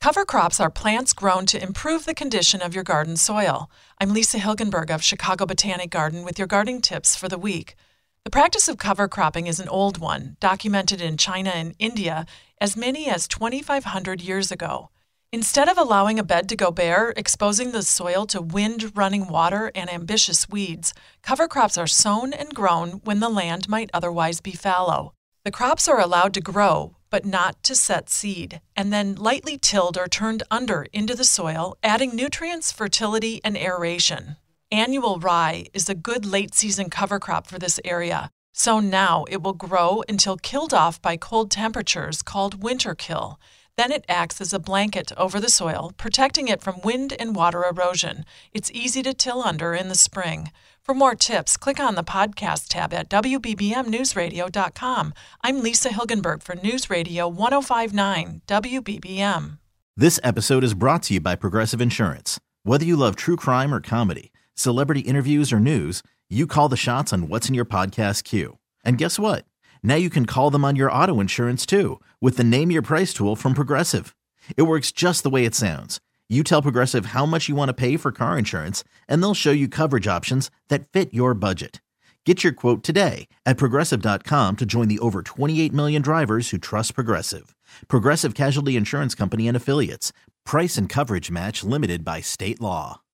Cover crops are plants grown to improve the condition of your garden soil. I'm Lisa Hilgenberg of Chicago Botanic Garden with your gardening tips for the week. The practice of cover cropping is an old one, documented in China and India as many as 2,500 years ago. Instead of allowing a bed to go bare, exposing the soil to wind-running water and ambitious weeds, cover crops are sown and grown when the land might otherwise be fallow. The crops are allowed to grow, but not to set seed, and then lightly tilled or turned under into the soil, adding nutrients, fertility, and aeration. Annual rye is a good late-season cover crop for this area. Sown now, it will grow until killed off by cold temperatures called winter kill. Then it acts as a blanket over the soil, protecting it from wind and water erosion. It's easy to till under in the spring. For more tips, click on the podcast tab at WBBMNewsRadio.com. I'm Lisa Hilgenberg for News Radio 105.9 WBBM. This episode is brought to you by Progressive Insurance. Whether you love true crime or comedy, celebrity interviews or news, you call the shots on what's in your podcast queue. And guess what? Now you can call them on your auto insurance too with the Name Your Price tool from Progressive. It works just the way it sounds. You tell Progressive how much you want to pay for car insurance, and they'll show you coverage options that fit your budget. Get your quote today at Progressive.com to join the over 28 million drivers who trust Progressive. Progressive Casualty Insurance Company and Affiliates. Price and coverage match limited by state law.